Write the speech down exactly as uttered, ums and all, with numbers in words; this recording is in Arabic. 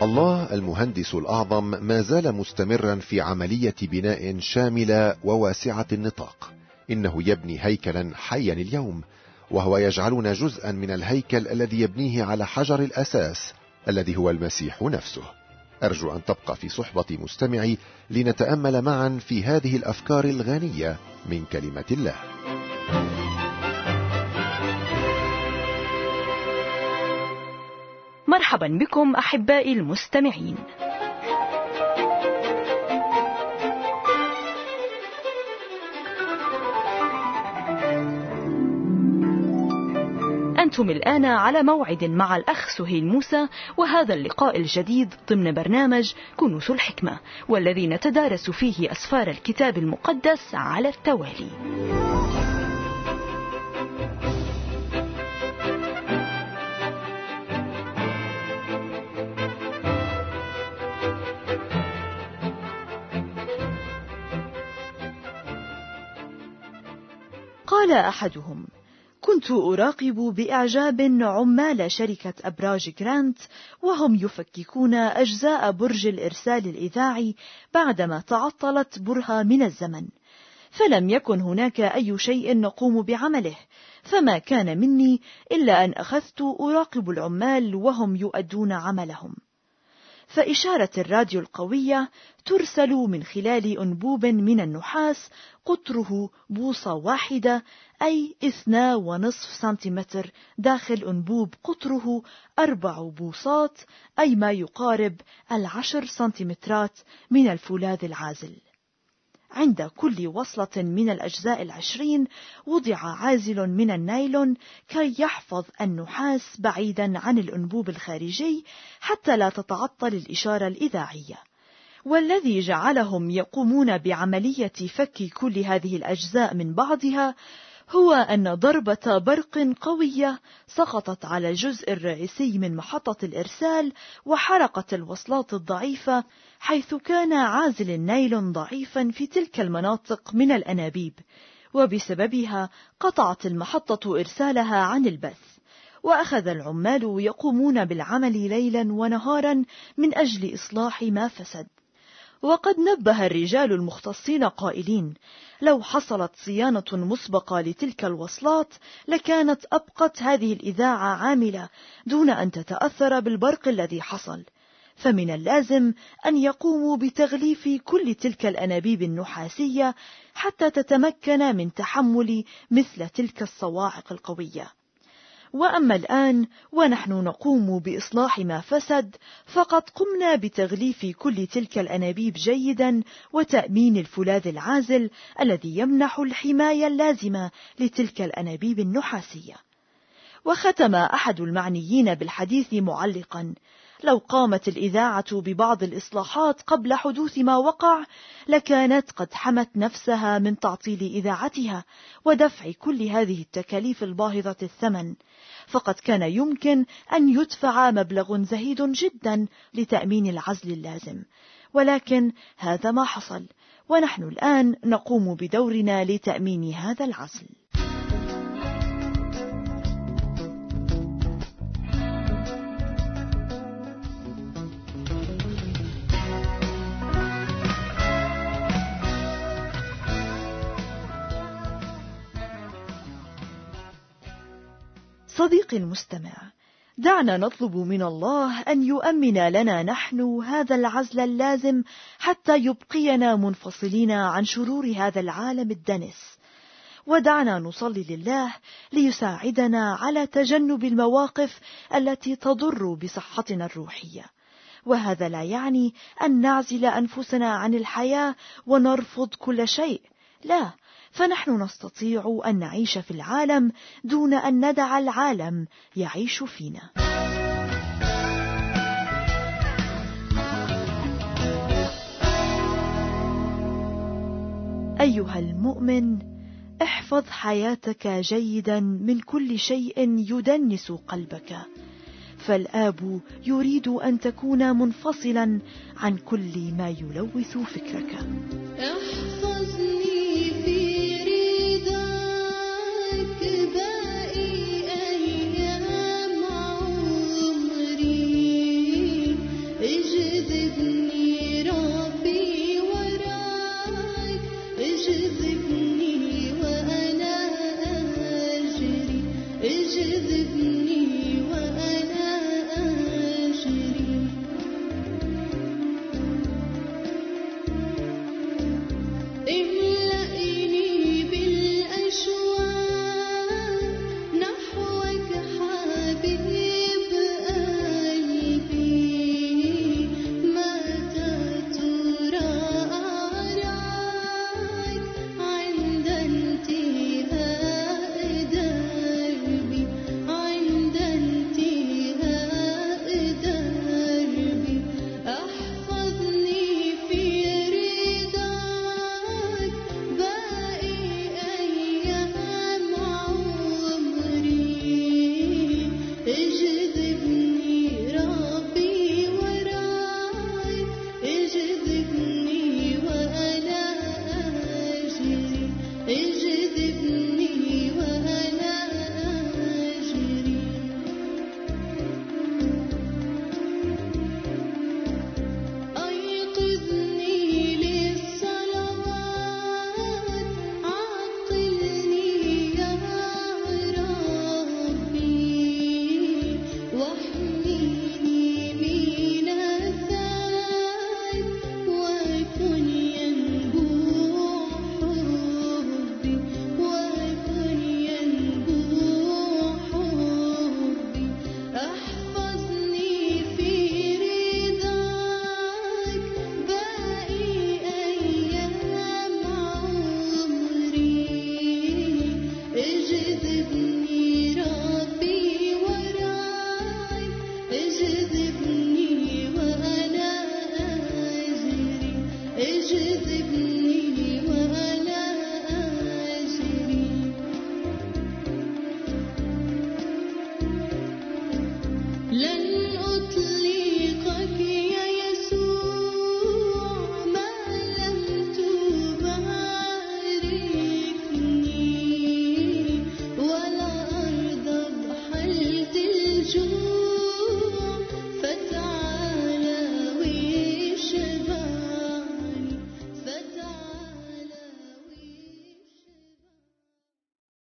الله المهندس الأعظم ما زال مستمرا في عملية بناء شاملة وواسعة النطاق. إنه يبني هيكلا حيا اليوم، وهو يجعلنا جزءا من الهيكل الذي يبنيه على حجر الأساس الذي هو المسيح نفسه. أرجو أن تبقى في صحبة مستمعي لنتأمل معا في هذه الأفكار الغنية من كلمة الله. مرحبا بكم أحبائي المستمعين. أنتم الآن على موعد مع الأخ سهيل موسى، وهذا اللقاء الجديد ضمن برنامج كنوز الحكمة، والذي نتدارس فيه أسفار الكتاب المقدس على التوالي. قال أحدهم: كنت أراقب بإعجاب عمال شركة أبراج جرانت وهم يفككون أجزاء برج الإرسال الإذاعي بعدما تعطلت برهة من الزمن، فلم يكن هناك أي شيء نقوم بعمله، فما كان مني إلا أن أخذت أراقب العمال وهم يؤدون عملهم. فإشارة الراديو القوية ترسل من خلال أنبوب من النحاس قطره بوصة واحدة، أي اثنا ونصف سنتيمتر، داخل أنبوب قطره أربع بوصات، أي ما يقارب العشر سنتيمترات من الفولاذ العازل. عند كل وصلة من الأجزاء العشرين وضع عازل من النايلون كي يحفظ النحاس بعيدا عن الأنبوب الخارجي حتى لا تتعطل الإشارة الإذاعية. والذي جعلهم يقومون بعملية فك كل هذه الأجزاء من بعضها هو أن ضربة برق قوية سقطت على الجزء الرئيسي من محطة الإرسال وحرقت الوصلات الضعيفة، حيث كان عازل النايلون ضعيفا في تلك المناطق من الأنابيب، وبسببها قطعت المحطة إرسالها عن البث. وأخذ العمال يقومون بالعمل ليلا ونهارا من أجل إصلاح ما فسد. وقد نبه الرجال المختصين قائلين: لو حصلت صيانة مسبقة لتلك الوصلات لكانت أبقت هذه الإذاعة عاملة دون أن تتأثر بالبرق الذي حصل، فمن اللازم أن يقوموا بتغليف كل تلك الأنابيب النحاسية حتى تتمكن من تحمل مثل تلك الصواعق القوية. وأما الآن ونحن نقوم بإصلاح ما فسد، فقد قمنا بتغليف كل تلك الأنابيب جيدا وتأمين الفولاذ العازل الذي يمنح الحماية اللازمة لتلك الأنابيب النحاسية. وختم أحد المعنيين بالحديث معلقا: لو قامت الإذاعة ببعض الإصلاحات قبل حدوث ما وقع لكانت قد حمت نفسها من تعطيل إذاعتها ودفع كل هذه التكاليف الباهظة الثمن، فقد كان يمكن أن يدفع مبلغ زهيد جدا لتأمين العزل اللازم، ولكن هذا ما حصل، ونحن الآن نقوم بدورنا لتأمين هذا العزل. صديقي المستمع، دعنا نطلب من الله أن يؤمن لنا نحن هذا العزل اللازم حتى يبقينا منفصلين عن شرور هذا العالم الدنس، ودعنا نصلي لله ليساعدنا على تجنب المواقف التي تضر بصحتنا الروحية. وهذا لا يعني أن نعزل أنفسنا عن الحياة ونرفض كل شيء، لا، فنحن نستطيع أن نعيش في العالم دون أن ندع العالم يعيش فينا. أيها المؤمن، احفظ حياتك جيدا من كل شيء يدنس قلبك، فالآب يريد أن تكون منفصلا عن كل ما يلوث فكرك.